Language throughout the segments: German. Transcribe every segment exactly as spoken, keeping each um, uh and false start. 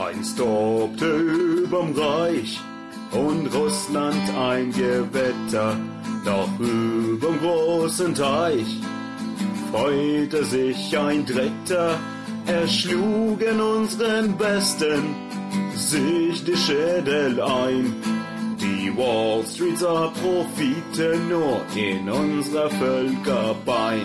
Einst tobte überm Reich und Russland ein Gewetter, doch überm großen Teich freute sich ein Dritter. Erschlugen unseren Besten sich die Schädel ein. Die Wall Street sah Profite nur in unserer Völkerbein.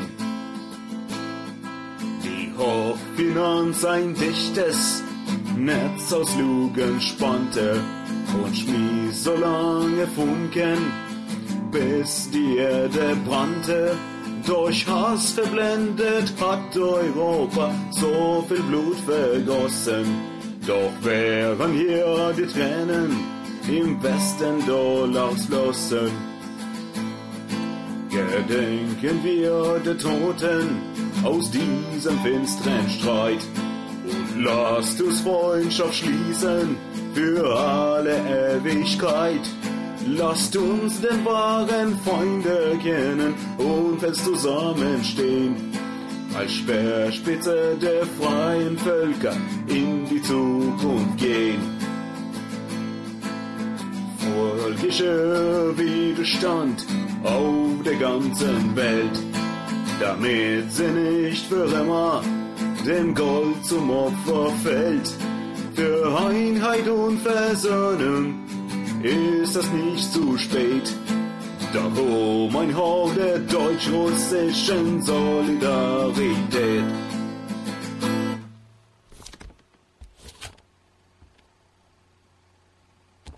Die Hochfinanz ein dichtes Netz aus Lugen spannte und schmiss so lange Funken, bis die Erde brannte. Durch Hass verblendet hat Europa so viel Blut vergossen. Doch wären hier die Tränen im Westen Dollars flossen. Gedenken wir der Toten aus diesem finsteren Streit und lasst uns Freundschaft schließen für alle Ewigkeit. Lasst uns den wahren Freunde kennen und fest zusammenstehen, als Speerspitze der freien Völker in die Zukunft gehen. Völkischer Widerstand auf der ganzen Welt, damit sie nicht für immer dem Gold zum Opfer fällt. Für Einheit und Versöhnung ist das nicht zu spät. Darum ein Hoch der deutsch-russischen Solidarität.